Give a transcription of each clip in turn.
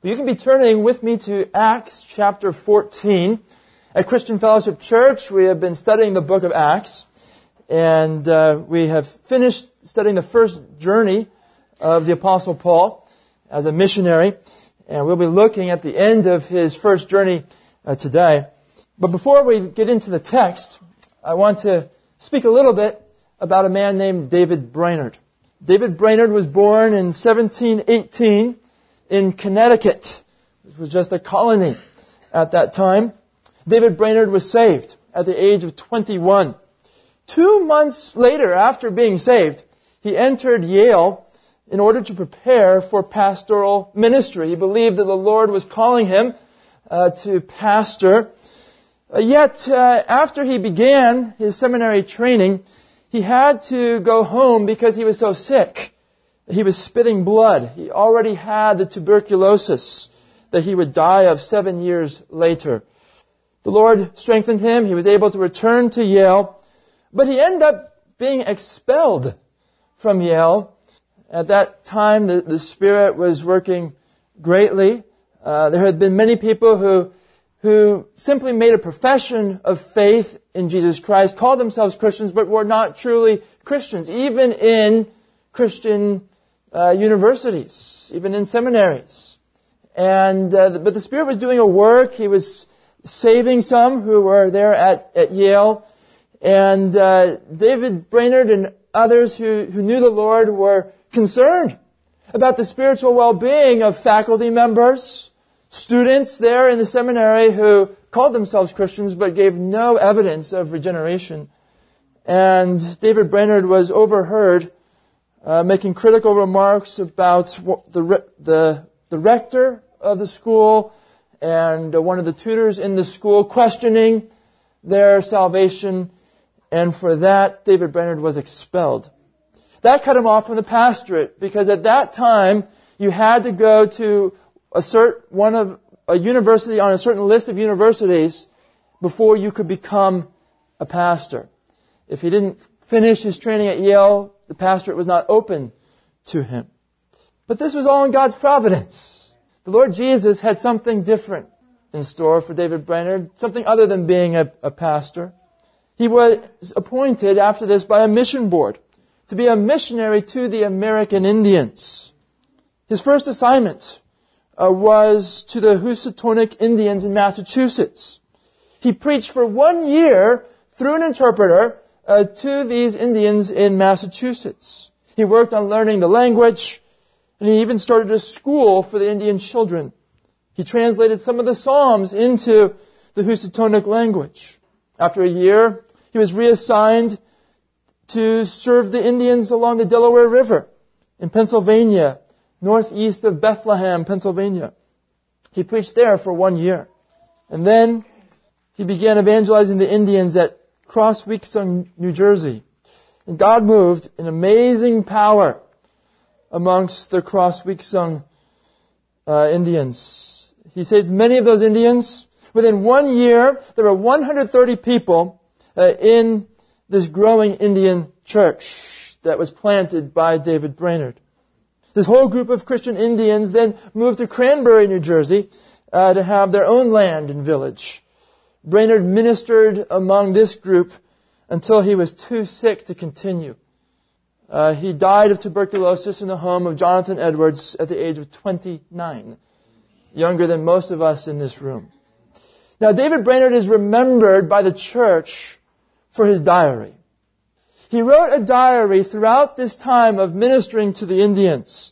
You can be turning with me to Acts chapter 14. At Christian Fellowship Church, we have been studying the book of Acts, and we have finished studying the first journey of the Apostle Paul as a missionary, and we'll be looking at the end of his first journey today. But before we get into the text, I want to speak a little bit about a man named David Brainerd. David Brainerd was born in 1718 in Connecticut. It was just a colony at that time. David Brainerd was saved at the age of 21. 2 months later, after being saved, he entered Yale in order to prepare for pastoral ministry. He believed that the Lord was calling him to pastor. Yet, after he began his seminary training, he had to go home because he was so sick. He was spitting blood. He already had the tuberculosis that he would die of 7 years later. The Lord strengthened him. He was able to return to Yale, but he ended up being expelled from Yale. At that time, the Spirit was working greatly. There had been many people who simply made a profession of faith in Jesus Christ, called themselves Christians, but were not truly Christians, even in Christian universities, even in seminaries. But the Spirit was doing a work. He was saving some who were there at Yale. And David Brainerd and others who knew the Lord were concerned about the spiritual well-being of faculty members, students there in the seminary who called themselves Christians but gave no evidence of regeneration. And David Brainerd was overheard making critical remarks about the rector of the school and one of the tutors in the school, questioning their salvation. And for that, David Brainerd was expelled. That cut him off from the pastorate, because at that time, you had to go to a university on a certain list of universities before you could become a pastor. If he didn't finish his training at Yale, the pastorate was not open to him. But this was all in God's providence. The Lord Jesus had something different in store for David Brainerd, something other than being a pastor. He was appointed after this by a mission board to be a missionary to the American Indians. His first assignment was to the Housatonic Indians in Massachusetts. He preached for 1 year through an interpreter to these Indians in Massachusetts. He worked on learning the language, and he even started a school for the Indian children. He translated some of the Psalms into the Housatonic language. After a year, he was reassigned to serve the Indians along the Delaware River in Pennsylvania, northeast of Bethlehem, Pennsylvania. He preached there for 1 year. And then he began evangelizing the Indians at Crossweaksung, New Jersey. And God moved in amazing power amongst the Crossweaksung Indians. He saved many of those Indians. Within 1 year, there were 130 people in this growing Indian church that was planted by David Brainerd. This whole group of Christian Indians then moved to Cranbury, New Jersey, to have their own land and village. Brainerd ministered among this group until he was too sick to continue. He died of tuberculosis in the home of Jonathan Edwards at the age of 29, younger than most of us in this room. Now, David Brainerd is remembered by the church for his diary. He wrote a diary throughout this time of ministering to the Indians.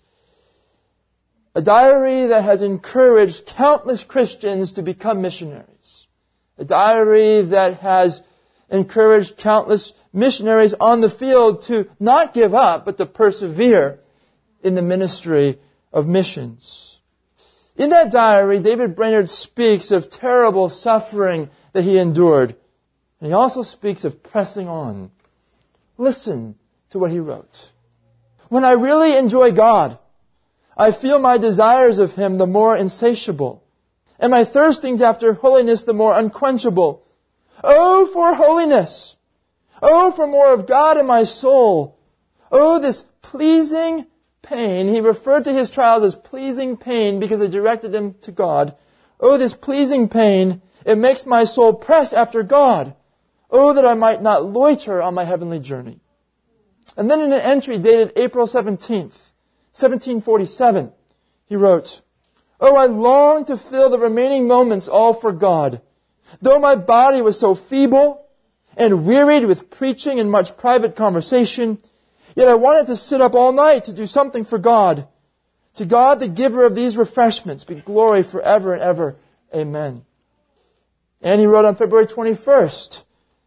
A diary that has encouraged countless Christians to become missionaries. A diary that has encouraged countless missionaries on the field to not give up, but to persevere in the ministry of missions. In that diary, David Brainerd speaks of terrible suffering that he endured. And he also speaks of pressing on. Listen to what he wrote. When I really enjoy God, I feel my desires of Him the more insatiable, and my thirstings after holiness the more unquenchable. Oh, for holiness! Oh, for more of God in my soul! Oh, this pleasing, pain. He referred to his trials as pleasing pain because they directed him to God. Oh, this pleasing pain, it makes my soul press after God. Oh, that I might not loiter on my heavenly journey. And then in an entry dated April 17th, 1747, he wrote, Oh, I long to fill the remaining moments all for God. Though my body was so feeble and wearied with preaching and much private conversation, yet I wanted to sit up all night to do something for God. To God, the giver of these refreshments, be glory forever and ever. Amen. And he wrote on February 21st,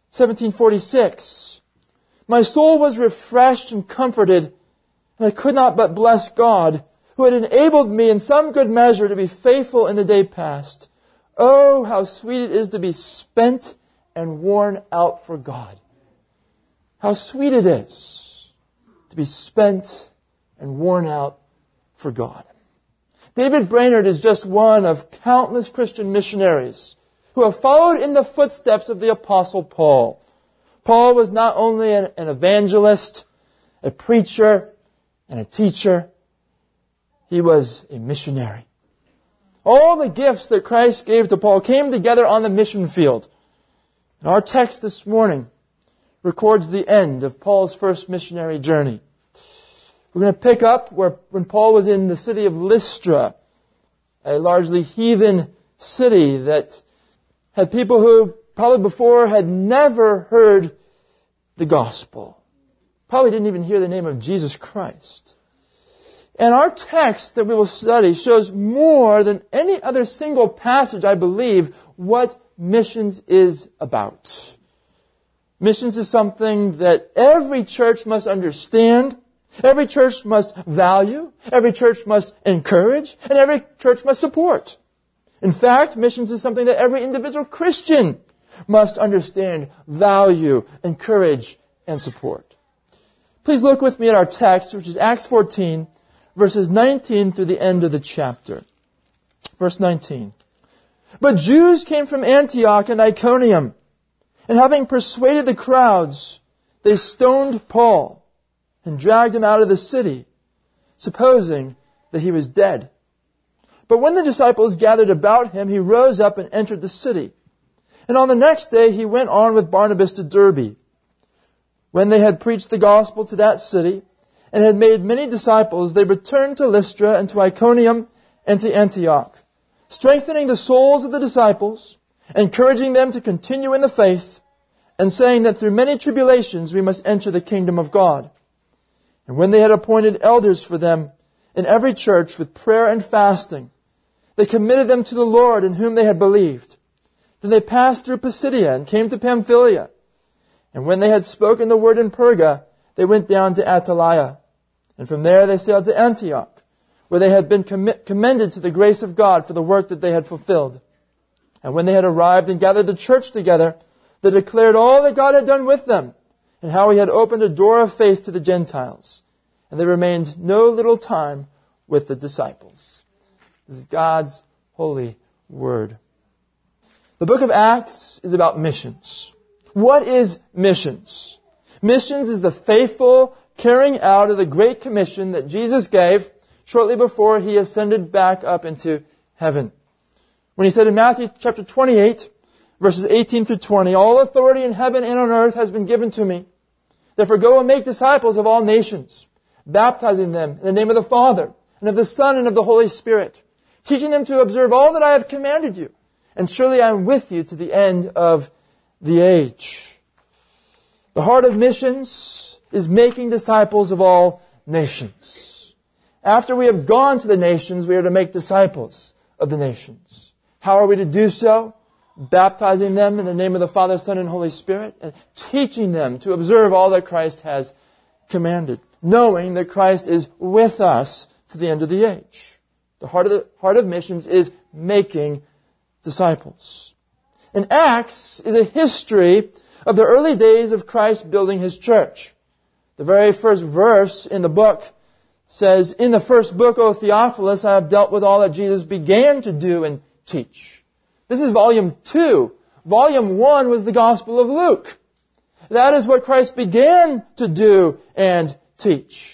1746, My soul was refreshed and comforted, and I could not but bless God, who had enabled me in some good measure to be faithful in the day past. Oh, how sweet it is to be spent and worn out for God. How sweet it is to be spent and worn out for God. David Brainerd is just one of countless Christian missionaries who have followed in the footsteps of the Apostle Paul. Paul was not only an evangelist, a preacher, and a teacher, he was a missionary. All the gifts that Christ gave to Paul came together on the mission field. And our text this morning records the end of Paul's first missionary journey. We're going to pick up when Paul was in the city of Lystra, a largely heathen city that had people who probably before had never heard the gospel. Probably didn't even hear the name of Jesus Christ. And our text that we will study shows more than any other single passage, I believe, what missions is about. Missions is something that every church must understand, every church must value, every church must encourage, and every church must support. In fact, missions is something that every individual Christian must understand, value, encourage, and support. Please look with me at our text, which is Acts 14, verses 19 through the end of the chapter. Verse 19. But Jews came from Antioch and Iconium, and having persuaded the crowds, they stoned Paul and dragged him out of the city, supposing that he was dead. But when the disciples gathered about him, he rose up and entered the city. And on the next day he went on with Barnabas to Derbe. When they had preached the gospel to that city, and had made many disciples, they returned to Lystra and to Iconium and to Antioch, strengthening the souls of the disciples, encouraging them to continue in the faith, and saying that through many tribulations we must enter the kingdom of God. And when they had appointed elders for them in every church with prayer and fasting, they committed them to the Lord in whom they had believed. Then they passed through Pisidia and came to Pamphylia. And when they had spoken the word in Perga, they went down to Attalia. And from there they sailed to Antioch, where they had been commended to the grace of God for the work that they had fulfilled. And when they had arrived and gathered the church together, they declared all that God had done with them, and how he had opened a door of faith to the Gentiles. And they remained no little time with the disciples. This is God's holy word. The book of Acts is about missions. What is missions? Missions is the faithful carrying out of the Great Commission that Jesus gave shortly before he ascended back up into heaven. When he said in Matthew chapter 28, verses 18 through 20, All authority in heaven and on earth has been given to me. Therefore go and make disciples of all nations, baptizing them in the name of the Father, and of the Son, and of the Holy Spirit, teaching them to observe all that I have commanded you. And surely I am with you to the end of the age. The heart of missions is making disciples of all nations. After we have gone to the nations, we are to make disciples of the nations. How are we to do so? Baptizing them in the name of the Father, Son, and Holy Spirit, and teaching them to observe all that Christ has commanded, knowing that Christ is with us to the end of the age. The heart of missions is making disciples. And Acts is a history of the early days of Christ building His church. The very first verse in the book says, In the first book, O Theophilus, I have dealt with all that Jesus began to do and teach. This is volume 2. Volume 1 was the Gospel of Luke. That is what Christ began to do and teach.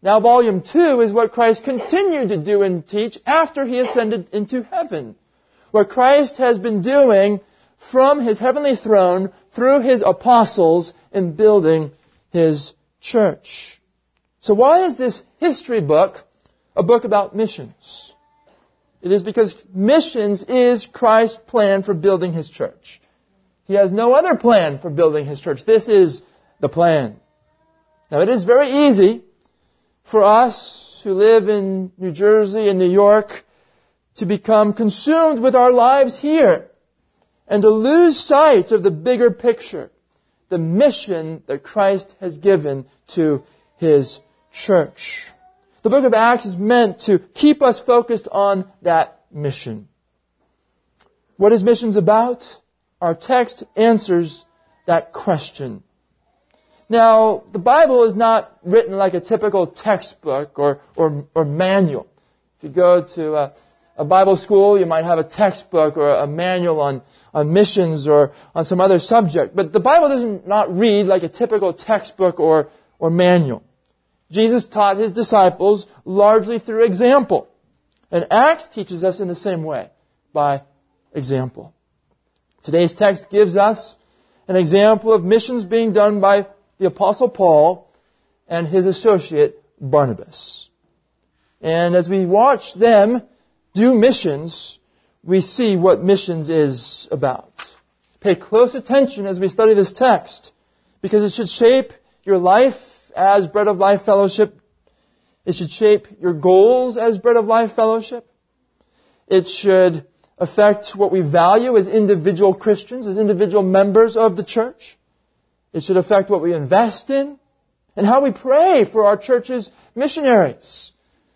Now volume 2 is what Christ continued to do and teach after He ascended into heaven. What Christ has been doing from His heavenly throne through His apostles in building His church. So why is this history book a book about missions? It is because missions is Christ's plan for building His church. He has no other plan for building His church. This is the plan. Now it is very easy for us who live in New Jersey and New York to become consumed with our lives here and to lose sight of the bigger picture, the mission that Christ has given to His church. The book of Acts is meant to keep us focused on that mission. What is missions about? Our text answers that question. Now, the Bible is not written like a typical textbook or manual. If you go to a Bible school, you might have a textbook or a manual on missions or on some other subject. But the Bible does not read like a typical textbook or manual. Jesus taught His disciples largely through example. And Acts teaches us in the same way, by example. Today's text gives us an example of missions being done by the Apostle Paul and his associate Barnabas. And as we watch them do missions, we see what missions is about. Pay close attention as we study this text, because it should shape your life as Bread of Life Fellowship. It should shape your goals as Bread of Life Fellowship. It should affect what we value as individual Christians, as individual members of the church. It should affect what we invest in and how we pray for our church's missionaries.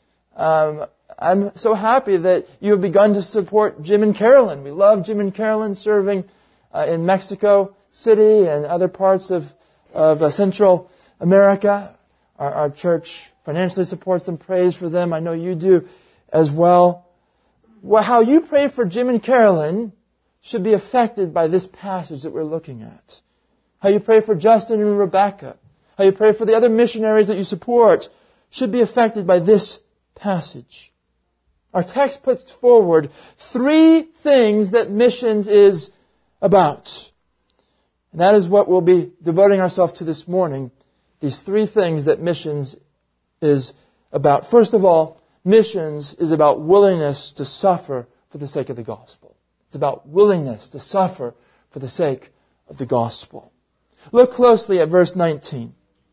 I'm so happy that you have begun to support Jim and Carolyn. We love Jim and Carolyn serving in Mexico City and other parts of Central America. Our church financially supports them, prays for them. I know you do as well. How you pray for Jim and Carolyn should be affected by this passage that we're looking at. How you pray for Justin and Rebecca, how you pray for the other missionaries that you support, should be affected by this passage. Our text puts forward 3 things that missions is about. And that is what we'll be devoting ourselves to this morning. These 3 things that missions is about. First of all, missions is about willingness to suffer for the sake of the gospel. It's about willingness to suffer for the sake of the gospel. Look closely at verse 19.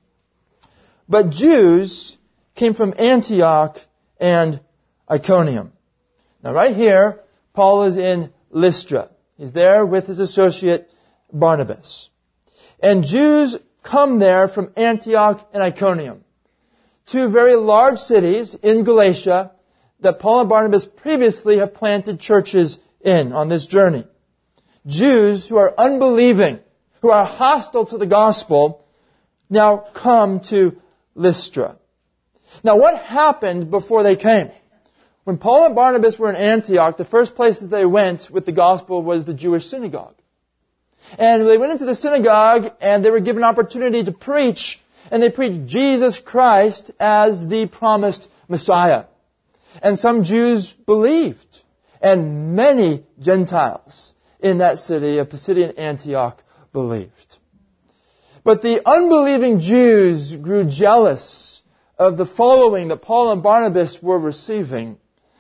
But Jews came from Antioch and Iconium. Now right here, Paul is in Lystra. He's there with his associate Barnabas. And Jews come there from Antioch and Iconium, 2 very large cities in Galatia that Paul and Barnabas previously have planted churches in on this journey. Jews who are unbelieving, who are hostile to the gospel, now come to Lystra. Now what happened before they came? When Paul and Barnabas were in Antioch, the first place that they went with the gospel was the Jewish synagogue. And they went into the synagogue and they were given opportunity to preach, and they preached Jesus Christ as the promised Messiah. And some Jews believed, and many Gentiles in that city of Pisidian Antioch believed. But the unbelieving Jews grew jealous of the following that Paul and Barnabas were receiving.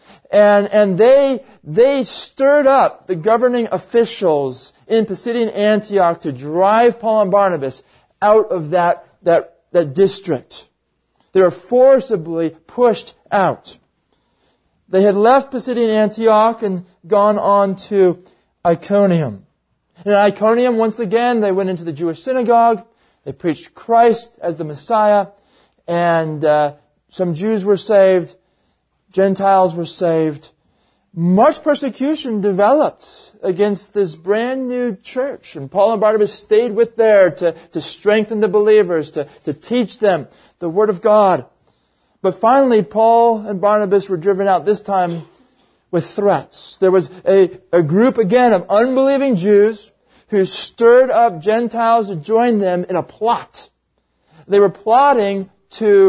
And they stirred up the governing officials in Pisidian Antioch to drive Paul and Barnabas out of that district. They were forcibly pushed out. They had left Pisidian Antioch and gone on to Iconium. And in Iconium, once again, they went into the Jewish synagogue. They preached Christ as the Messiah. And some Jews were saved. Gentiles were saved. Much persecution developed against this brand new church. And Paul and Barnabas stayed with there to strengthen the believers, to teach them the Word of God. But finally, Paul and Barnabas were driven out, this time with threats. There was a group again of unbelieving Jews who stirred up Gentiles to join them in a plot. They were plotting to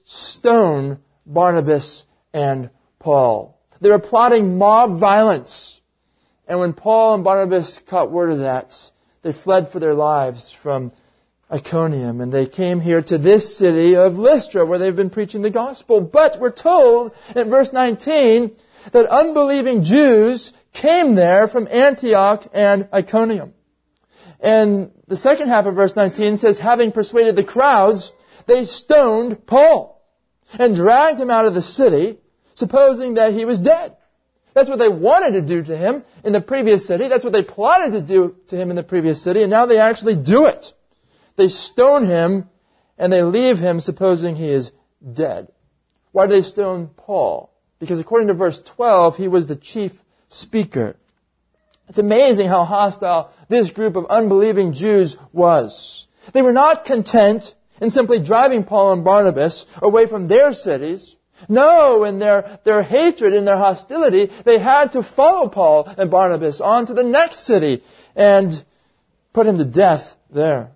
stone Barnabas and Paul. They were plotting mob violence. And when Paul and Barnabas caught word of that, they fled for their lives from Iconium, and they came here to this city of Lystra, where they've been preaching the gospel. But we're told in verse 19 that unbelieving Jews came there from Antioch and Iconium. And the second half of verse 19 says, having persuaded the crowds, they stoned Paul and dragged him out of the city, supposing that he was dead. That's what they wanted to do to him in the previous city. That's what they plotted to do to him in the previous city. And now they actually do it. They stone him and they leave him supposing he is dead. Why do they stone Paul? Because according to verse 12, he was the chief speaker. It's amazing how hostile this group of unbelieving Jews was. They were not content in simply driving Paul and Barnabas away from their cities. No, in their hatred and their hostility, they had to follow Paul and Barnabas on to the next city and put him to death there.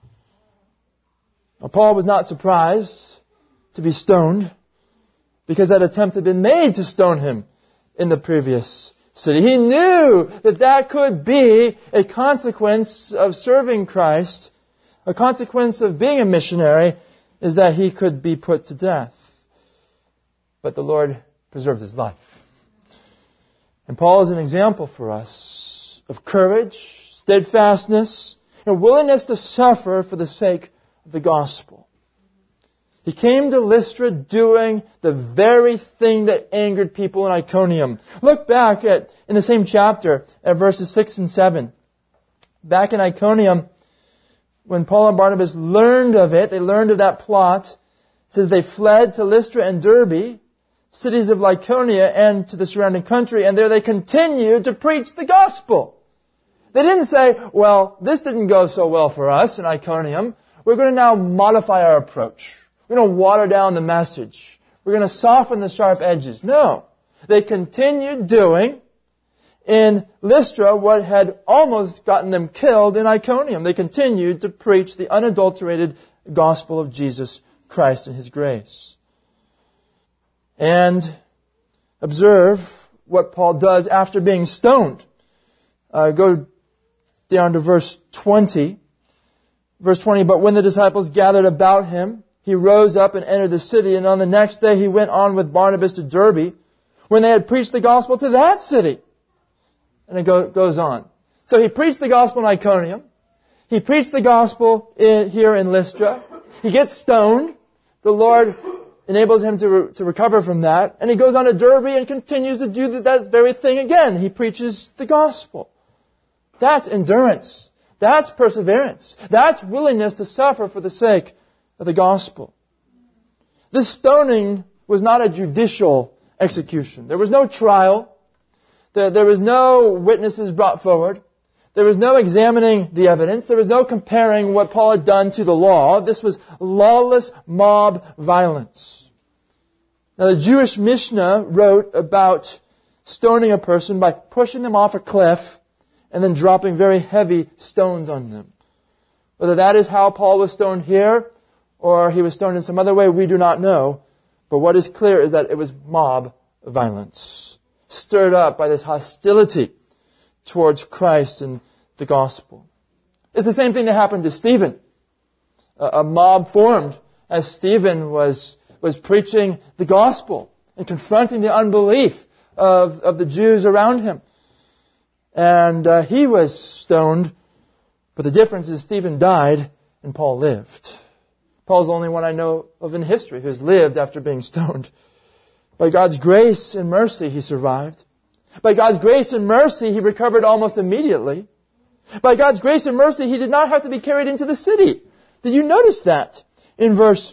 Now, Paul was not surprised to be stoned because that attempt had been made to stone him in the previous city. He knew that that could be a consequence of serving Christ. A consequence of being a missionary is that he could be put to death. But the Lord preserved his life. And Paul is an example for us of courage, steadfastness, and willingness to suffer for the sake of the gospel. He came to Lystra doing the very thing that angered people in Iconium. Look back in the same chapter at verses 6 and 7. Back in Iconium, when Paul and Barnabas learned of it, they learned of that plot. It says they fled to Lystra and Derbe, cities of Lycaonia, and to the surrounding country, and there they continued to preach the gospel. They didn't say, well, this didn't go so well for us in Iconium. We're going to now modify our approach. We're going to water down the message. We're going to soften the sharp edges. No. They continued doing in Lystra what had almost gotten them killed in Iconium. They continued to preach the unadulterated gospel of Jesus Christ and His grace. And observe what Paul does after being stoned. Go down to verse 20. Verse 20, but when the disciples gathered about him, he rose up and entered the city, and on the next day he went on with Barnabas to Derbe, when they had preached the gospel to that city. And it goes on. So he preached the gospel in Iconium. He preached the gospel here in Lystra. He gets stoned. The Lord enables him to recover from that. And he goes on to Derbe and continues to do that very thing again. He preaches the gospel. That's endurance. That's perseverance. That's willingness to suffer for the sake of the gospel. This stoning was not a judicial execution. There was no trial. There was no witnesses brought forward. There was no examining the evidence. There was no comparing what Paul had done to the law. This was lawless mob violence. Now, the Jewish Mishnah wrote about stoning a person by pushing them off a cliff and then dropping very heavy stones on them. Whether that is how Paul was stoned here, or he was stoned in some other way, we do not know. But what is clear is that it was mob violence, stirred up by this hostility towards Christ and the gospel. It's the same thing that happened to Stephen. A mob formed as Stephen was preaching the gospel and confronting the unbelief of the Jews around him. And he was stoned, but the difference is Stephen died and Paul lived. Paul's the only one I know of in history who's lived after being stoned. By God's grace and mercy, he survived. By God's grace and mercy, he recovered almost immediately. By God's grace and mercy, he did not have to be carried into the city. Did you notice that in verse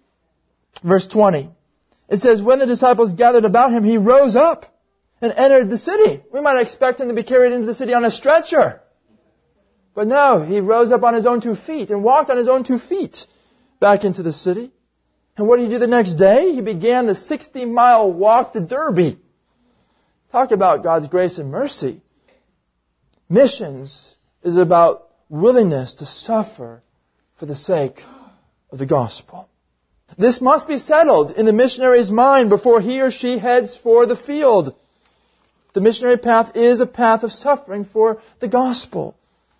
20? It says, when the disciples gathered about him, he rose up and entered the city. We might expect him to be carried into the city on a stretcher. But no, he rose up on his own 2 feet and walked on his own 2 feet back into the city. And what did he do the next day? He began the 60-mile walk to Derbe. Talk about God's grace and mercy. Missions is about willingness to suffer for the sake of the gospel. This must be settled in the missionary's mind before he or she heads for the field. The missionary path is a path of suffering for the gospel.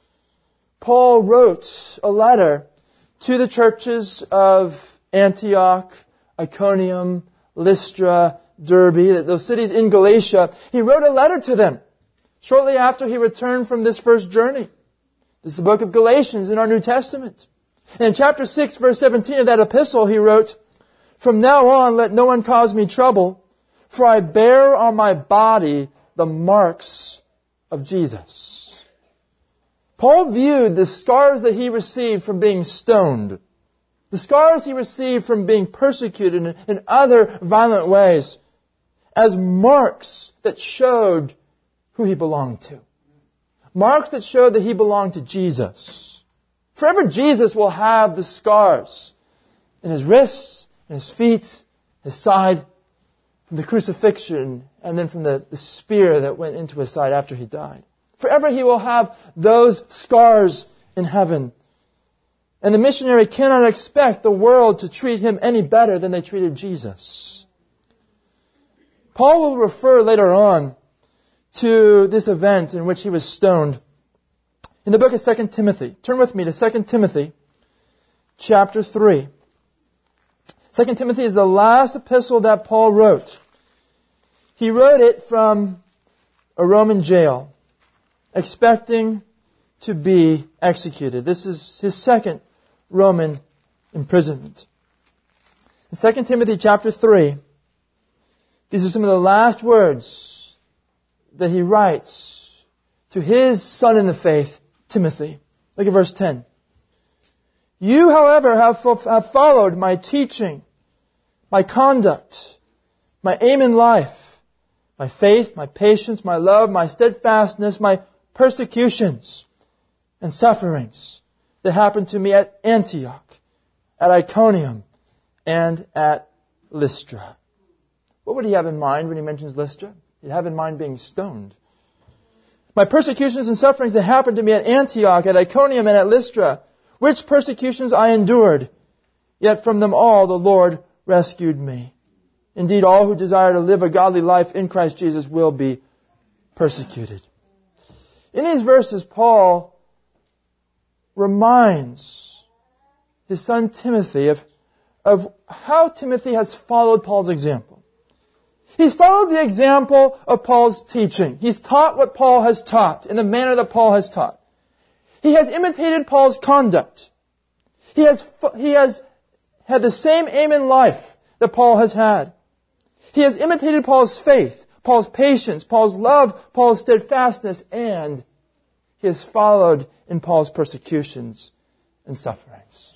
Paul wrote a letter to the churches of Antioch, Iconium, Lystra, Derbe, those cities in Galatia. He wrote a letter to them shortly after he returned from this first journey. This is the book of Galatians in our New Testament. And in chapter 6, verse 17 of that epistle, he wrote, "From now on, let no one cause me trouble, for I bear on my body the marks of Jesus." Paul viewed the scars that he received from being stoned, the scars he received from being persecuted in other violent ways, as marks that showed who he belonged to. Marks that showed that he belonged to Jesus. Forever Jesus will have the scars in his wrists, in his feet, his side, from the crucifixion, and then from the spear that went into his side after he died. Forever he will have those scars in heaven. And the missionary cannot expect the world to treat him any better than they treated Jesus. Paul will refer later on to this event in which he was stoned in the book of 2 Timothy. Turn with me to 2 Timothy chapter 3. 2 Timothy is the last epistle that Paul wrote. He wrote it from a Roman jail, expecting to be executed. This is his second Roman imprisonment. In 2 Timothy chapter 3, these are some of the last words that he writes to his son in the faith, Timothy. Look at verse 10. "You, however, have followed my teaching, my conduct, my aim in life, my faith, my patience, my love, my steadfastness, my persecutions and sufferings that happened to me at Antioch, at Iconium, and at Lystra." What would he have in mind when he mentions Lystra? He'd have in mind being stoned. "My persecutions and sufferings that happened to me at Antioch, at Iconium, and at Lystra, which persecutions I endured, yet from them all the Lord rescued me. Indeed, all who desire to live a godly life in Christ Jesus will be persecuted." In these verses, Paul reminds his son Timothy of how Timothy has followed Paul's example. He's followed the example of Paul's teaching. He's taught what Paul has taught in the manner that Paul has taught. He has imitated Paul's conduct. He has had the same aim in life that Paul has had. He has imitated Paul's faith, Paul's patience, Paul's love, Paul's steadfastness, and he has followed in Paul's persecutions and sufferings.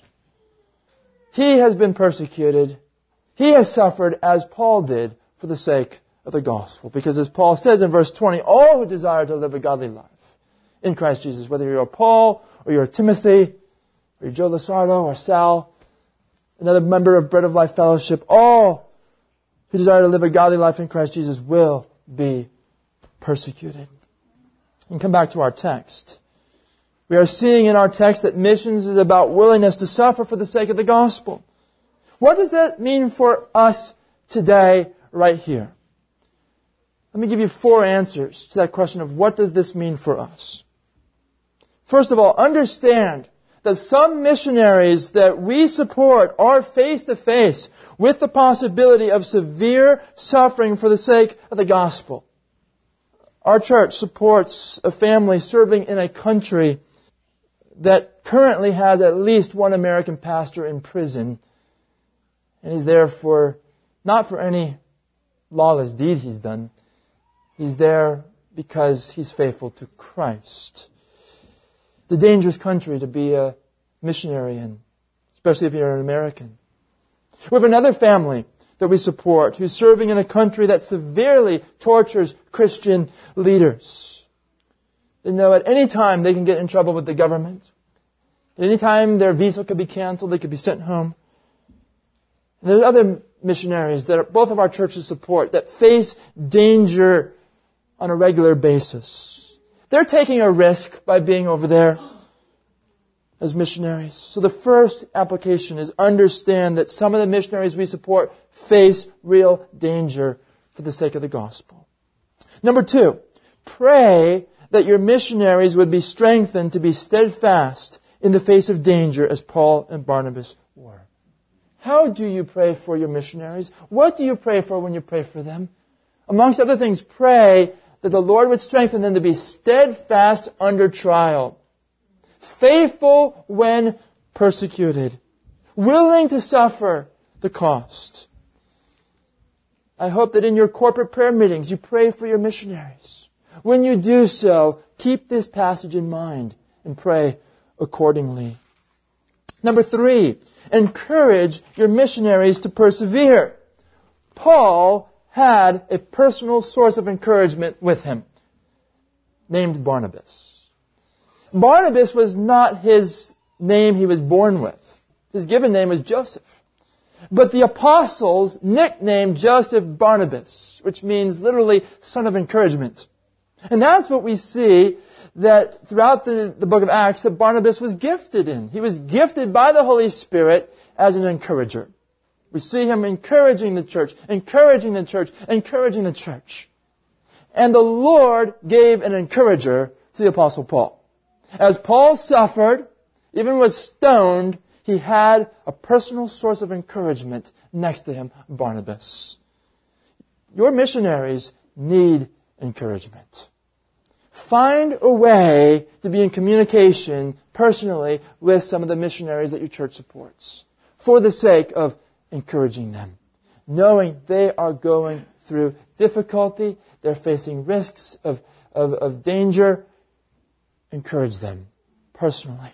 He has been persecuted. He has suffered as Paul did for the sake of the gospel. Because as Paul says in verse 20, all who desire to live a godly life in Christ Jesus, whether you're a Paul or you're a Timothy or you're Joe Lasardo or Sal, another member of Bread of Life Fellowship, all who desire to live a godly life in Christ Jesus will be persecuted. And come back to our text. We are seeing in our text that missions is about willingness to suffer for the sake of the gospel. What does that mean for us today, right here? Let me give you 4 answers to that question of what does this mean for us. First of all, understand that some missionaries that we support are face to face with the possibility of severe suffering for the sake of the gospel. Our church supports a family serving in a country that currently has at least one American pastor in prison, and he's there not for any lawless deed he's done. He's there because he's faithful to Christ. It's a dangerous country to be a missionary in, especially if you're an American. We have another family that we support who's serving in a country that severely tortures Christian leaders. They know at any time they can get in trouble with the government. At any time their visa could be canceled, they could be sent home. And there's other missionaries that both of our churches support that face danger on a regular basis. They're taking a risk by being over there. as missionaries. So the first application is understand that some of the missionaries we support face real danger for the sake of the gospel. Number 2, pray that your missionaries would be strengthened to be steadfast in the face of danger as Paul and Barnabas were. How do you pray for your missionaries? What do you pray for when you pray for them? Amongst other things, pray that the Lord would strengthen them to be steadfast under trial, faithful when persecuted, willing to suffer the cost. I hope that in your corporate prayer meetings you pray for your missionaries. When you do so, keep this passage in mind and pray accordingly. Number 3, encourage your missionaries to persevere. Paul had a personal source of encouragement with him, named Barnabas. Barnabas was not his name he was born with. His given name was Joseph. But the apostles nicknamed Joseph Barnabas, which means literally son of encouragement. And that's what we see that throughout the book of Acts that Barnabas was gifted in. He was gifted by the Holy Spirit as an encourager. We see him encouraging the church, encouraging the church, encouraging the church. And the Lord gave an encourager to the Apostle Paul. As Paul suffered, even was stoned, he had a personal source of encouragement next to him, Barnabas. Your missionaries need encouragement. Find a way to be in communication personally with some of the missionaries that your church supports for the sake of encouraging them, knowing they are going through difficulty, they're facing risks of danger. Encourage them personally.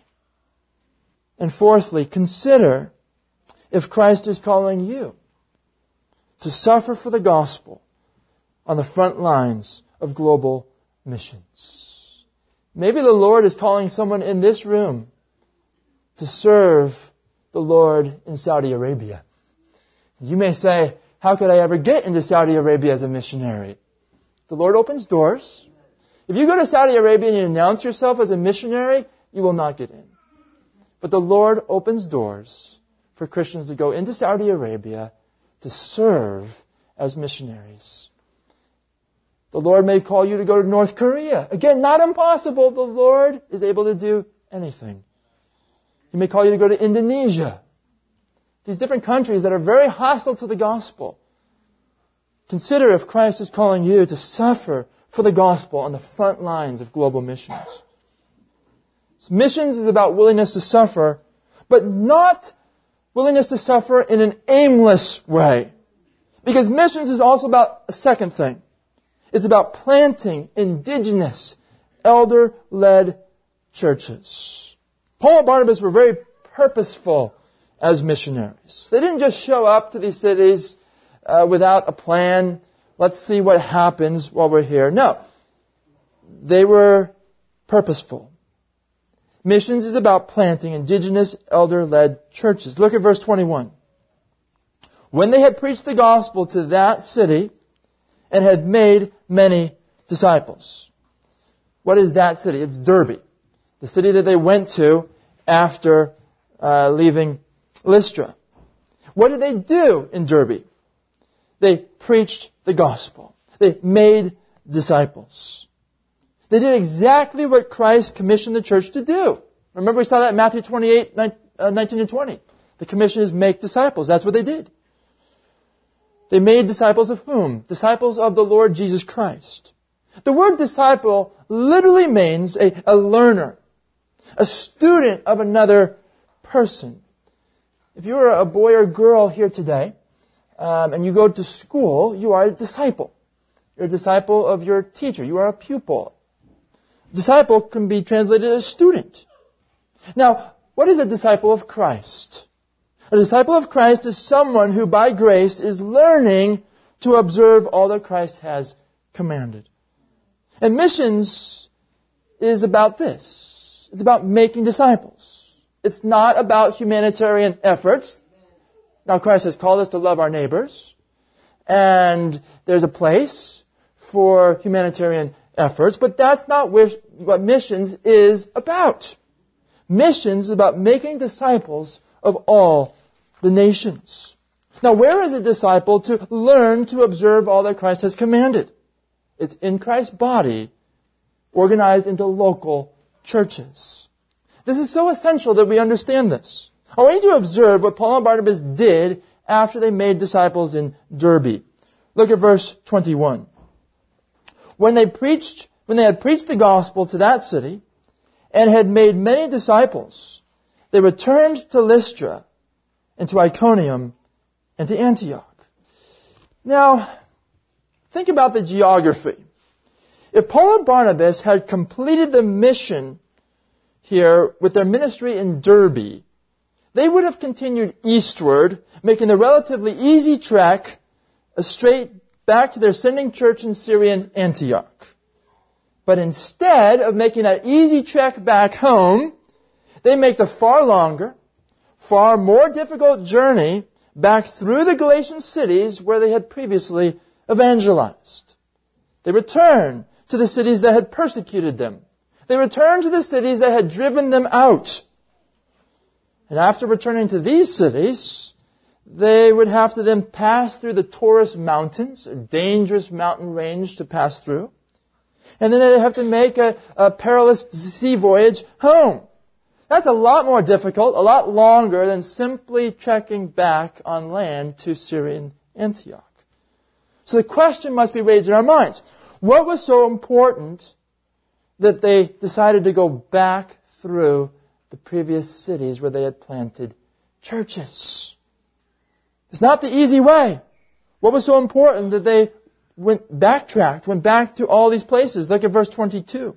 And fourthly, consider if Christ is calling you to suffer for the gospel on the front lines of global missions. Maybe the Lord is calling someone in this room to serve the Lord in Saudi Arabia. You may say, how could I ever get into Saudi Arabia as a missionary? The Lord opens doors. If you go to Saudi Arabia and you announce yourself as a missionary, you will not get in. But the Lord opens doors for Christians to go into Saudi Arabia to serve as missionaries. The Lord may call you to go to North Korea. Again, not impossible. The Lord is able to do anything. He may call you to go to Indonesia. These different countries that are very hostile to the gospel. Consider if Christ is calling you to suffer for the gospel on the front lines of global missions. So missions is about willingness to suffer, but not willingness to suffer in an aimless way. Because missions is also about a second thing. It's about planting indigenous, elder-led churches. Paul and Barnabas were very purposeful as missionaries. They didn't just show up to these cities without a plan. Let's see what happens while we're here. No. They were purposeful. Missions is about planting indigenous, elder-led churches. Look at verse 21. When they had preached the gospel to that city and had made many disciples. What is that city? It's Derbe, the city that they went to after leaving Lystra. What did they do in Derbe? They preached the gospel. They made disciples. They did exactly what Christ commissioned the church to do. Remember we saw that in Matthew 28, 19 and 20. The commission is make disciples. That's what they did. They made disciples of whom? Disciples of the Lord Jesus Christ. The word disciple literally means a learner, a student of another person. If you're a boy or girl here today, and you go to school, you are a disciple. You're a disciple of your teacher. You are a pupil. Disciple can be translated as student. Now, what is a disciple of Christ? A disciple of Christ is someone who by grace is learning to observe all that Christ has commanded. And missions is about this. It's about making disciples. It's not about humanitarian efforts. Now, Christ has called us to love our neighbors, and there's a place for humanitarian efforts, but that's not what missions is about. Missions is about making disciples of all the nations. Now, where is a disciple to learn to observe all that Christ has commanded? It's in Christ's body, organized into local churches. This is so essential that we understand this. I want you to observe what Paul and Barnabas did after they made disciples in Derbe. Look at verse 21. When they had preached the gospel to that city and had made many disciples, they returned to Lystra and to Iconium and to Antioch. Now, think about the geography. If Paul and Barnabas had completed the mission here with their ministry in Derbe, they would have continued eastward, making the relatively easy trek straight back to their sending church in Syrian Antioch. But instead of making that easy trek back home, they make the far longer, far more difficult journey back through the Galatian cities where they had previously evangelized. They return to the cities that had persecuted them. They return to the cities that had driven them out. And after returning to these cities, they would have to then pass through the Taurus Mountains, a dangerous mountain range to pass through. And then they'd have to make a perilous sea voyage home. That's a lot more difficult, a lot longer than simply trekking back on land to Syrian Antioch. So the question must be raised in our minds. What was so important that they decided to go back through the previous cities where they had planted churches? It's not the easy way. What was so important that they went back to all these places? Look at verse 22.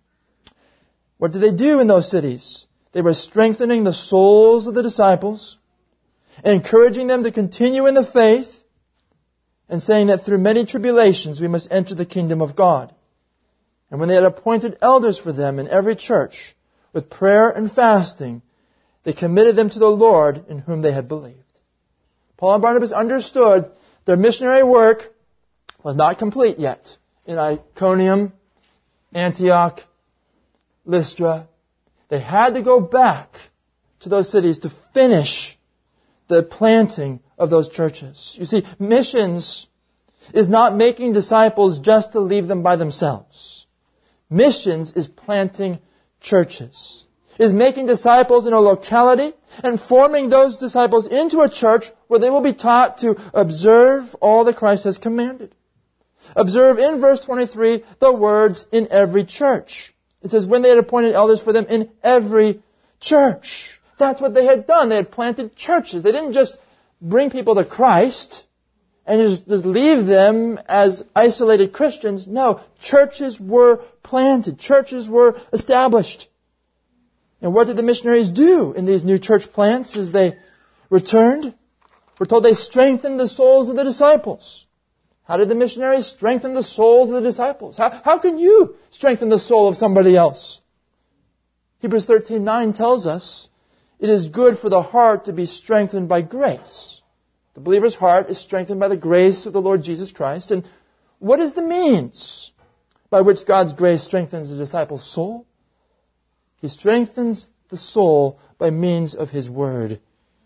What did they do in those cities? They were strengthening the souls of the disciples, encouraging them to continue in the faith, and saying that through many tribulations we must enter the kingdom of God. And when they had appointed elders for them in every church, with prayer and fasting, they committed them to the Lord in whom they had believed. Paul and Barnabas understood their missionary work was not complete yet in Iconium, Antioch, Lystra. They had to go back to those cities to finish the planting of those churches. You see, missions is not making disciples just to leave them by themselves. Missions is planting churches, is making disciples in a locality and forming those disciples into a church where they will be taught to observe all that Christ has commanded. Observe in verse 23 the words "in every church." It says, when they had appointed elders for them in every church. That's what they had done. They had planted churches. They didn't just bring people to Christ and just leave them as isolated Christians. No, churches were planted. Churches were established. And what did the missionaries do in these new church plants as they returned? We're told they strengthened the souls of the disciples. How did the missionaries strengthen the souls of the disciples? How can you strengthen the soul of somebody else? Hebrews 13:9 tells us it is good for the heart to be strengthened by grace. The believer's heart is strengthened by the grace of the Lord Jesus Christ. And what is the means by which God's grace strengthens the disciple's soul? He strengthens the soul by means of His Word.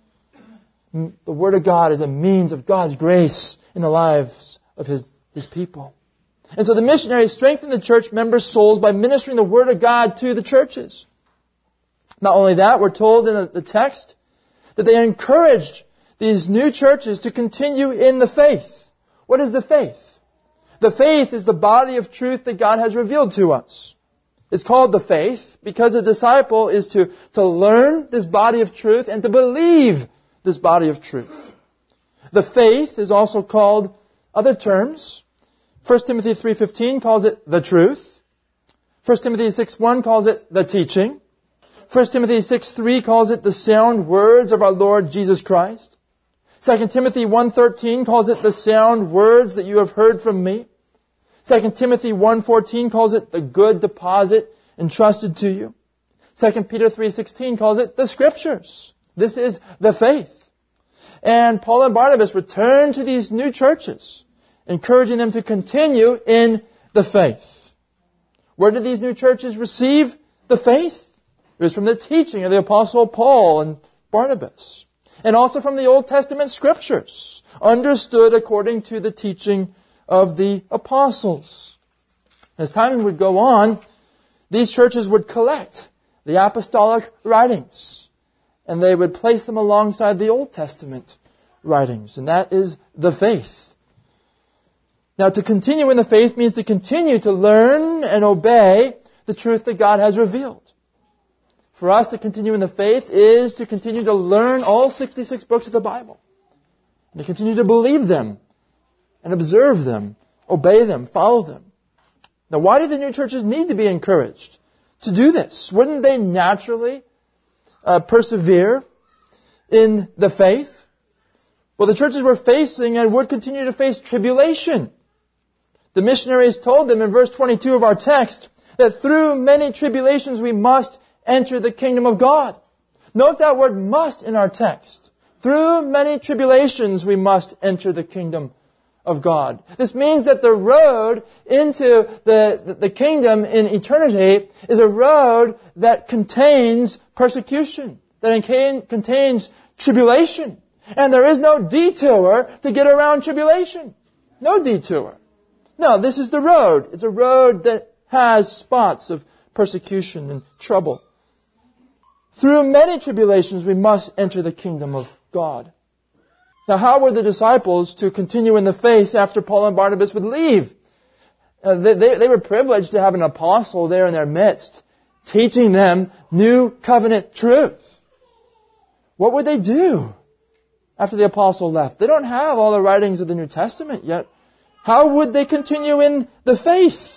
The Word of God is a means of God's grace in the lives of His people. And so the missionaries strengthened the church members' souls by ministering the Word of God to the churches. Not only that, we're told in the text that they encouraged these new churches to continue in the faith. What is the faith? The faith is the body of truth that God has revealed to us. It's called the faith because a disciple is to learn this body of truth and to believe this body of truth. The faith is also called other terms. 1 Timothy 3:15 calls it the truth. 1 Timothy 6:1 calls it the teaching. 1 Timothy 6:3 calls it the sound words of our Lord Jesus Christ. 2 Timothy 1:13 calls it the sound words that you have heard from me. 2 Timothy 1:14 calls it the good deposit entrusted to you. 2 Peter 3:16 calls it the Scriptures. This is the faith. And Paul and Barnabas returned to these new churches, encouraging them to continue in the faith. Where did these new churches receive the faith? It was from the teaching of the Apostle Paul and Barnabas. And also from the Old Testament Scriptures, understood according to the teaching of the apostles. As time would go on, these churches would collect the apostolic writings, and they would place them alongside the Old Testament writings, and that is the faith. Now, to continue in the faith means to continue to learn and obey the truth that God has revealed. For us to continue in the faith is to continue to learn all 66 books of the Bible, and to continue to believe them, and observe them, obey them, follow them. Now, why do the new churches need to be encouraged to do this? Wouldn't they naturally persevere in the faith? Well, the churches were facing and would continue to face tribulation. The missionaries told them in verse 22 of our text that through many tribulations we must enter the kingdom of God. Note that word must in our text. Through many tribulations we must enter the kingdom of God. This means that the road into the kingdom in eternity is a road that contains persecution, that contains tribulation. And there is no detour to get around tribulation. No detour. No, this is the road. It's a road that has spots of persecution and trouble. Through many tribulations we must enter the kingdom of God. Now, how were the disciples to continue in the faith after Paul and Barnabas would leave? They were privileged to have an apostle there in their midst, teaching them new covenant truth. What would they do after the apostle left? They don't have all the writings of the New Testament yet. How would they continue in the faith?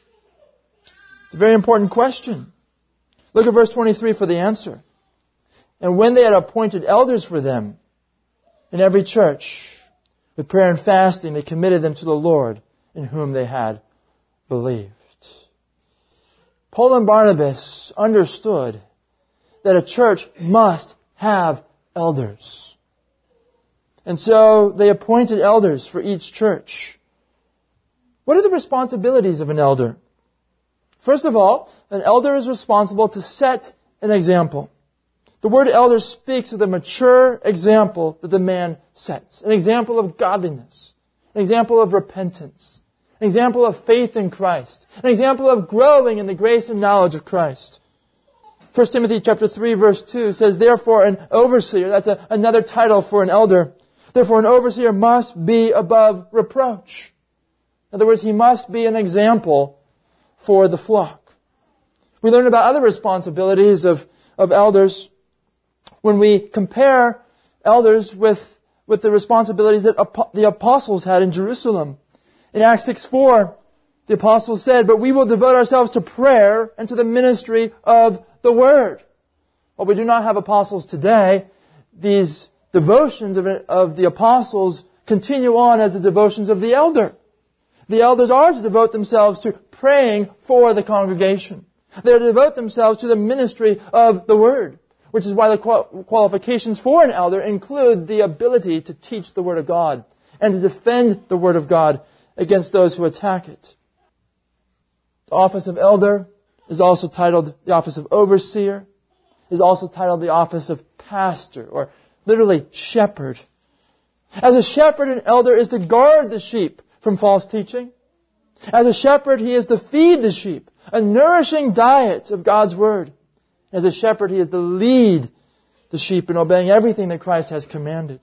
It's a very important question. Look at verse 23 for the answer. And when they had appointed elders for them in every church, with prayer and fasting, they committed them to the Lord in whom they had believed. Paul and Barnabas understood that a church must have elders. And so they appointed elders for each church. What are the responsibilities of an elder? First of all, an elder is responsible to set an example. The word elder speaks of the mature example that the man sets. An example of godliness. An example of repentance. An example of faith in Christ. An example of growing in the grace and knowledge of Christ. 1 Timothy chapter 3 verse 2 says, therefore an overseer, that's another title for an elder. Therefore an overseer must be above reproach. In other words, he must be an example for the flock. We learn about other responsibilities of elders when we compare elders with the responsibilities that the apostles had in Jerusalem. In Acts 6:4, the apostles said, but we will devote ourselves to prayer and to the ministry of the word. While we do not have apostles today, these devotions of the apostles continue on as the devotions of the elder. The elders are to devote themselves to praying for the congregation. They are to devote themselves to the ministry of the word, which is why the qualifications for an elder include the ability to teach the word of God and to defend the word of God against those who attack it. The office of elder is also titled the office of overseer, is also titled the office of pastor, or literally shepherd. As a shepherd, an elder is to guard the sheep from false teaching. As a shepherd, he is to feed the sheep, a nourishing diet of God's word. As a shepherd, he is to lead the sheep in obeying everything that Christ has commanded.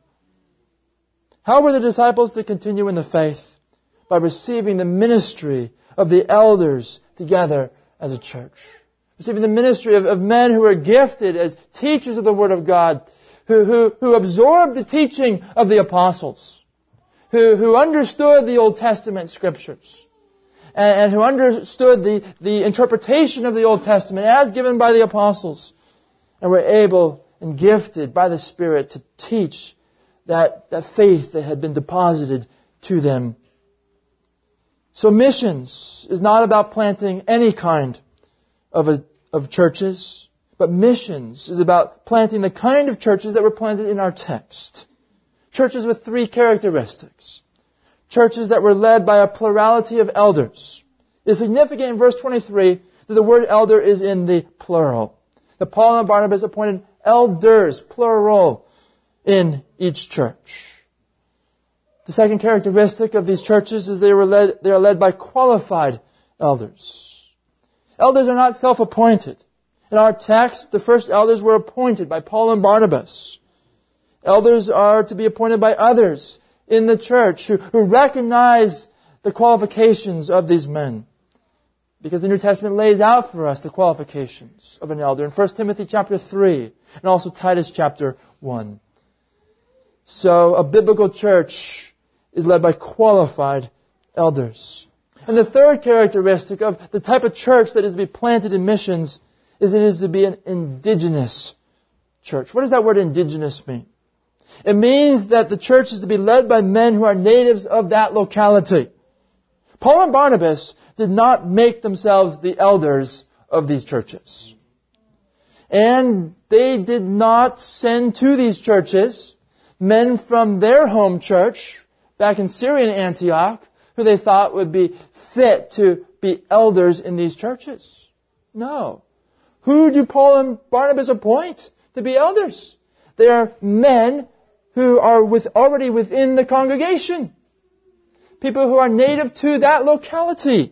How were the disciples to continue in the faith? By receiving the ministry of the elders together as a church. Receiving the ministry of men who are gifted as teachers of the Word of God, who absorbed the teaching of the apostles, who understood the Old Testament Scriptures, and who understood the interpretation of the Old Testament as given by the apostles, and were able and gifted by the Spirit to teach that faith that had been deposited to them. So missions is not about planting any kind of churches, but missions is about planting the kind of churches that were planted in our text. Churches with three characteristics. Churches that were led by a plurality of elders. It is significant in verse 23 that the word elder is in the plural. that Paul and Barnabas appointed elders, plural, in each church. The second characteristic of these churches is they are led by qualified elders. Elders are not self-appointed. In our text, the first elders were appointed by Paul and Barnabas. Elders are to be appointed by others in the church who recognize the qualifications of these men. Because the New Testament lays out for us the qualifications of an elder in 1 Timothy chapter 3 and also Titus chapter 1. So a biblical church is led by qualified elders. And the third characteristic of the type of church that is to be planted in missions is it is to be an indigenous church. What does that word indigenous mean? It means that the church is to be led by men who are natives of that locality. Paul and Barnabas did not make themselves the elders of these churches. And they did not send to these churches men from their home church back in Syrian Antioch who they thought would be fit to be elders in these churches. No. Who do Paul and Barnabas appoint to be elders? They are men who are already within the congregation. People who are native to that locality.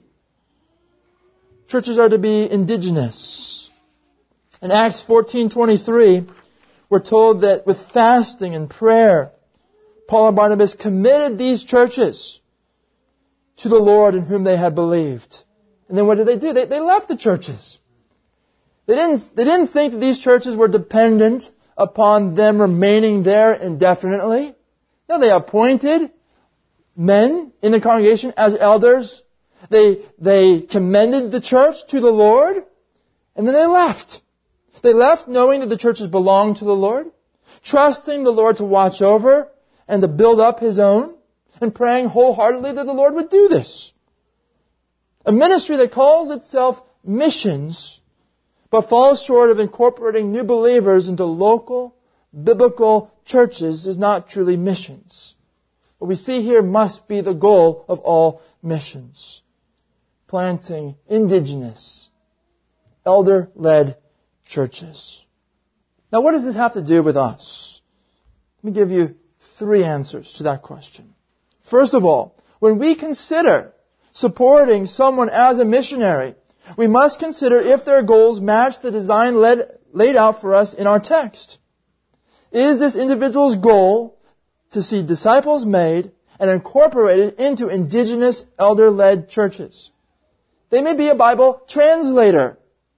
Churches are to be indigenous. In Acts 14:23, we're told that with fasting and prayer, Paul and Barnabas committed these churches to the Lord in whom they had believed. And then what did they do? They left the churches. They didn't think that these churches were dependent upon them remaining there indefinitely. No, they appointed men in the congregation as elders. They commended the church to the Lord, and then they left. They left knowing that the churches belonged to the Lord, trusting the Lord to watch over and to build up His own, and praying wholeheartedly that the Lord would do this. A ministry that calls itself missions, but falls short of incorporating new believers into local, biblical churches is not truly missions. What we see here must be the goal of all missions. Planting indigenous, elder-led churches. Now, what does this have to do with us? Let me give you 3 answers to that question. First of all, when we consider supporting someone as a missionary, we must consider if their goals match the design laid out for us in our text. Is this individual's goal to see disciples made and incorporated into indigenous elder-led churches? They may be a Bible translator.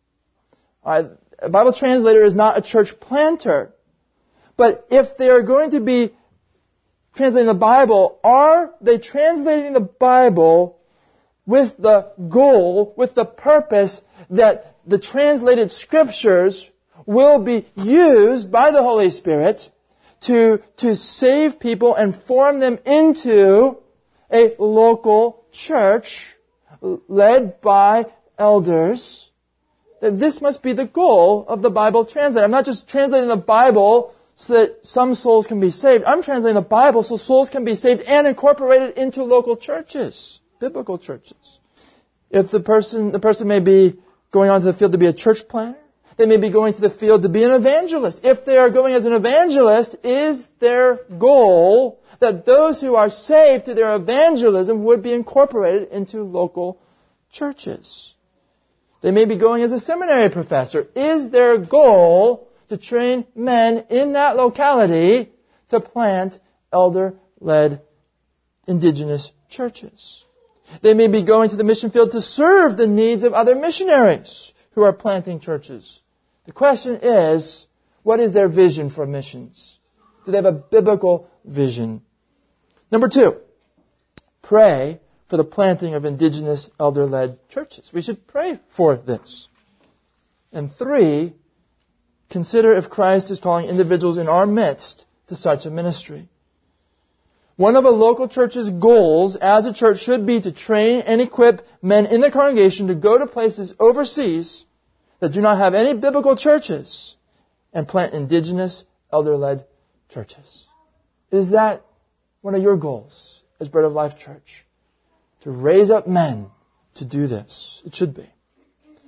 A Bible translator is not a church planter. But if they are going to be translating the Bible, are they translating the Bible with the goal, with the purpose that the translated scriptures will be used by the Holy Spirit to save people and form them into a local church led by elders? That this must be the goal of the Bible translator. I'm not just translating the Bible so that some souls can be saved. I'm translating the Bible so souls can be saved and incorporated into local churches, biblical churches. If the person may be going onto the field to be a church planter, they may be going to the field to be an evangelist. If they are going as an evangelist, is their goal that those who are saved through their evangelism would be incorporated into local churches? They may be going as a seminary professor. Is their goal to train men in that locality to plant elder-led indigenous churches? They may be going to the mission field to serve the needs of other missionaries who are planting churches. The question is, what is their vision for missions? Do they have a biblical vision? Number 2, pray for the planting of indigenous elder-led churches. We should pray for this. And 3, consider if Christ is calling individuals in our midst to such a ministry. One of a local church's goals as a church should be to train and equip men in the congregation to go to places overseas that do not have any biblical churches and plant indigenous elder-led churches. Is that one of your goals as Bread of Life Church? To raise up men to do this? It should be.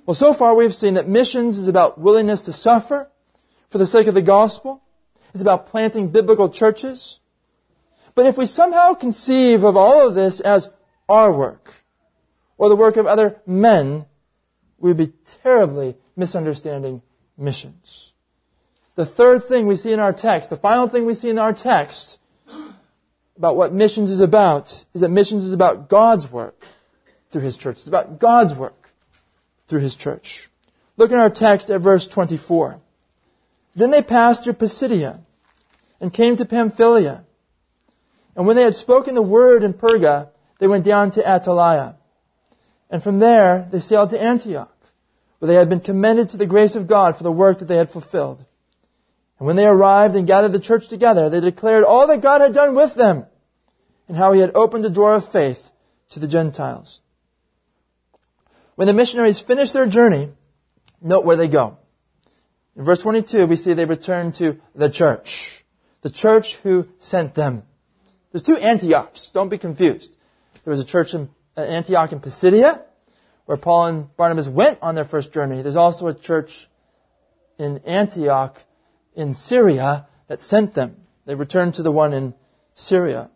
Well, so far we've seen that missions is about willingness to suffer for the sake of the gospel. It's about planting biblical churches. But if we somehow conceive of all of this as our work, or the work of other men, we would be terribly misunderstanding missions. The third thing we see in our text, the final thing we see in our text about what missions is that missions is about God's work through His church. It's about God's work through His church. Look in our text at verse 24. Then they passed through Pisidia and came to Pamphylia. And when they had spoken the word in Perga, they went down to Attalia. And from there they sailed to Antioch, where they had been commended to the grace of God for the work that they had fulfilled. And when they arrived and gathered the church together, they declared all that God had done with them, and how He had opened the door of faith to the Gentiles. When the missionaries finished their journey, note where they go. In verse 22, we see they return to the church who sent them. There's two Antiochs, don't be confused. There was a church in Antioch in Pisidia, where Paul and Barnabas went on their first journey. There's also a church in Antioch in Syria that sent them. They returned to the one in Syria.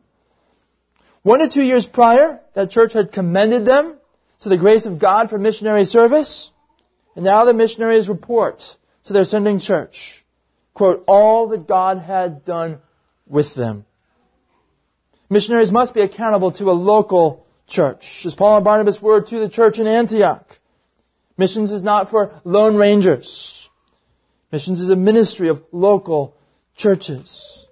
1 to 2 years prior, that church had commended them to the grace of God for missionary service. And now the missionaries report to their sending church, quote, all that God had done with them. Missionaries must be accountable to a local church, as Paul and Barnabas were to the church in Antioch. Missions is not for lone rangers. Missions is a ministry of local churches.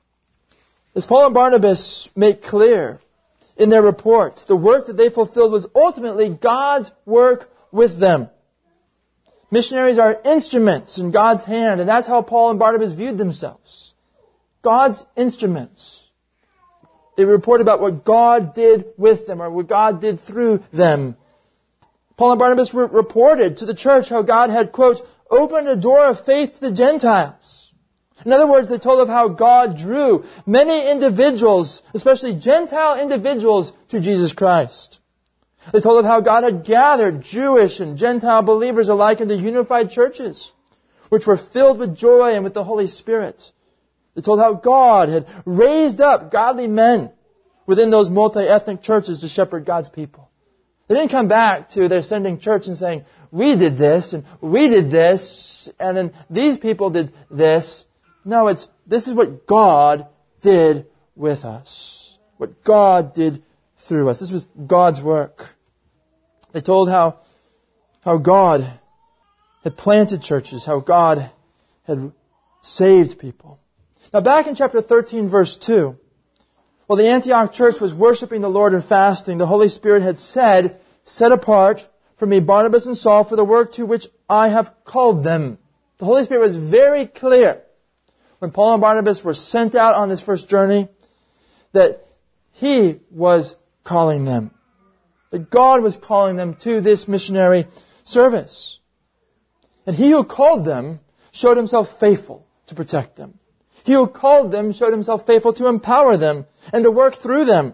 As Paul and Barnabas make clear in their report, the work that they fulfilled was ultimately God's work with them. Missionaries are instruments in God's hand, and that's how Paul and Barnabas viewed themselves. God's instruments. They report about what God did with them, or what God did through them. Paul and Barnabas reported to the church how God had, quote, opened a door of faith to the Gentiles. In other words, they told of how God drew many individuals, especially Gentile individuals, to Jesus Christ. They told of how God had gathered Jewish and Gentile believers alike into unified churches, which were filled with joy and with the Holy Spirit. They told how God had raised up godly men within those multi-ethnic churches to shepherd God's people. They didn't come back to their sending church and saying, we did this, and we did this, and then these people did this. No, this is what God did with us. What God did through us. This was God's work. They told how God had planted churches, how God had saved people. Now back in chapter 13, verse 2, while the Antioch church was worshiping the Lord and fasting, the Holy Spirit had said, set apart for me Barnabas and Saul for the work to which I have called them. The Holy Spirit was very clear when Paul and Barnabas were sent out on this first journey that He was calling them. That God was calling them to this missionary service. And He who called them showed Himself faithful to protect them. He who called them showed Himself faithful to empower them and to work through them.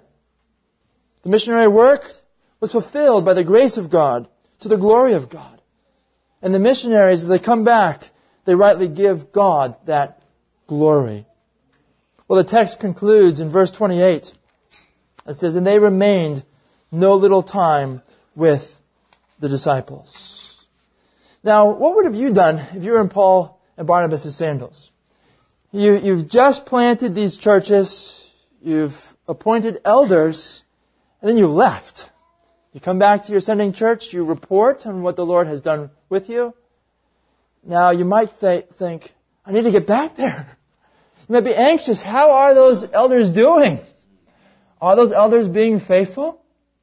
The missionary work was fulfilled by the grace of God to the glory of God. And the missionaries, as they come back, they rightly give God that glory. Well, the text concludes in verse 28. It says, and they remained no little time with the disciples. Now, what would have you done if you were in Paul and Barnabas' sandals? You've just planted these churches, you've appointed elders, and then you left. You come back to your sending church, you report on what the Lord has done with you. Now, you might think, I need to get back there. You might be anxious. How are those elders doing? Are those elders being faithful?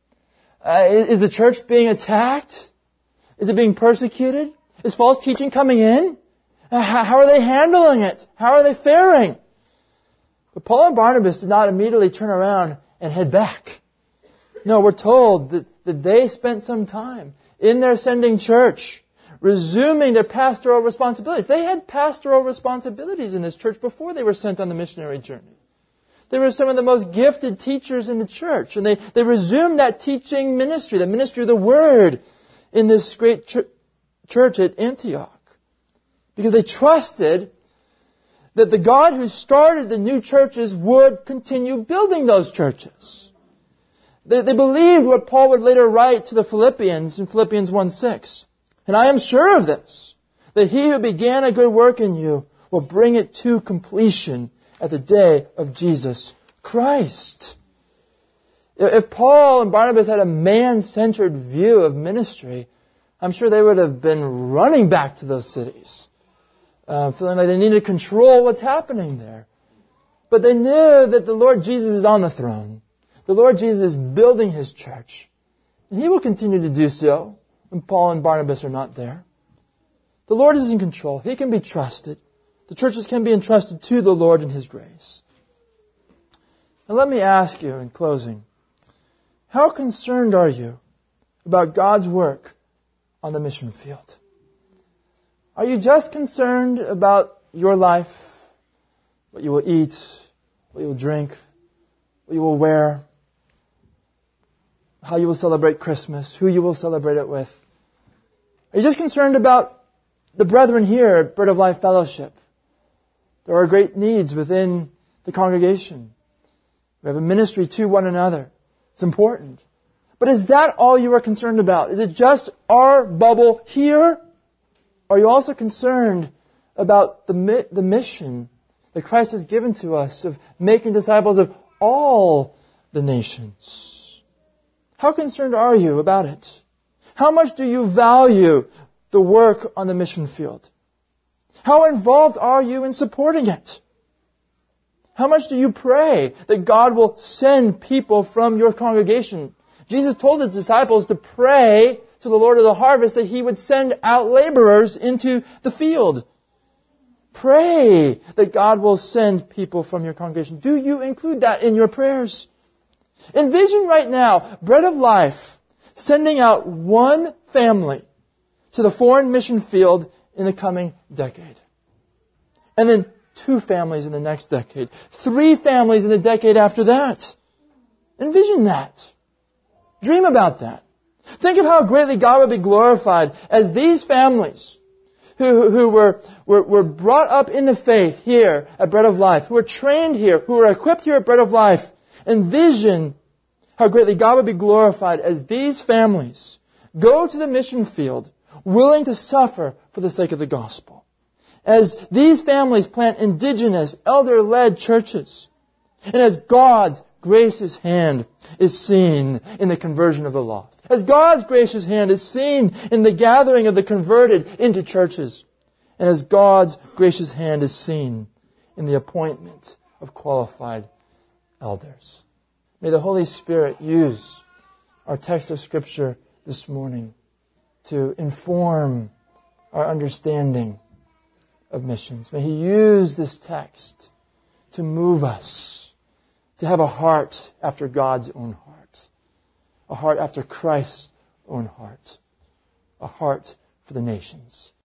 Is the church being attacked? Is it being persecuted? Is false teaching coming in? How are they handling it? How are they faring? But Paul and Barnabas did not immediately turn around and head back. No, we're told that they spent some time in their sending church, resuming their pastoral responsibilities. They had pastoral responsibilities in this church before they were sent on the missionary journey. They were some of the most gifted teachers in the church, and they resumed that teaching ministry, the ministry of the Word, in this great church at Antioch. Because they trusted that the God who started the new churches would continue building those churches. They believed what Paul would later write to the Philippians in Philippians 1:6. And I am sure of this, that he who began a good work in you will bring it to completion at the day of Jesus Christ. If Paul and Barnabas had a man-centered view of ministry, I'm sure they would have been running back to those cities, feeling like they needed to control what's happening there. But they knew that the Lord Jesus is on the throne. The Lord Jesus is building His church. And He will continue to do so when Paul and Barnabas are not there. The Lord is in control. He can be trusted. The churches can be entrusted to the Lord in His grace. Now let me ask you in closing, how concerned are you about God's work on the mission field? Are you just concerned about your life, what you will eat, what you will drink, what you will wear, how you will celebrate Christmas, who you will celebrate it with? Are you just concerned about the brethren here at Bread of Life Fellowship? There are great needs within the congregation. We have a ministry to one another. It's important. But is that all you are concerned about? Is it just our bubble here? Are you also concerned about the mission that Christ has given to us of making disciples of all the nations? How concerned are you about it? How much do you value the work on the mission field? How involved are you in supporting it? How much do you pray that God will send people from your congregation? Jesus told His disciples to pray to the Lord of the harvest that He would send out laborers into the field. Pray that God will send people from your congregation. Do you include that in your prayers? Envision right now Bread of Life sending out one family to the foreign mission field in the coming decade. And then 2 families in the next decade. 3 families in the decade after that. Envision that. Dream about that. Think of how greatly God would be glorified as these families who were brought up in the faith here at Bread of Life, who were trained here, who were equipped here at Bread of Life. Envision how greatly God would be glorified as these families go to the mission field willing to suffer for the sake of the gospel. As these families plant indigenous, elder-led churches. And as God's gracious hand is seen in the conversion of the lost. As God's gracious hand is seen in the gathering of the converted into churches. And as God's gracious hand is seen in the appointment of qualified elders. May the Holy Spirit use our text of Scripture this morning to inform our understanding of missions. May He use this text to move us, to have a heart after God's own heart, a heart after Christ's own heart, a heart for the nations.